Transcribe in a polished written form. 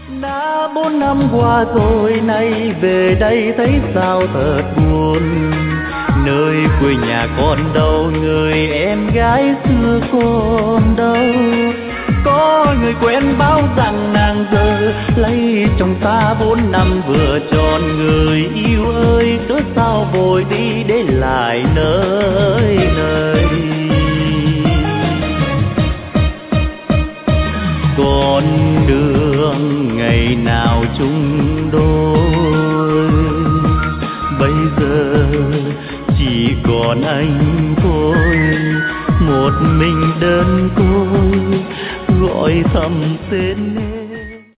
Đã 4 năm qua rồi, nay về đây thấy sao thật buồn. Nơi quê nhà con đâu, người em gái xưa còn đâu. Có người quen báo rằng nàng giờ lấy chồng ta 4 năm vừa tròn. Người yêu ơi, cớ sao vội đi để lại nơi này. Con đường ngày nào chung đôi, bây giờ chỉ còn anh thôi. Một mình đơn côi gọi thầm tên em.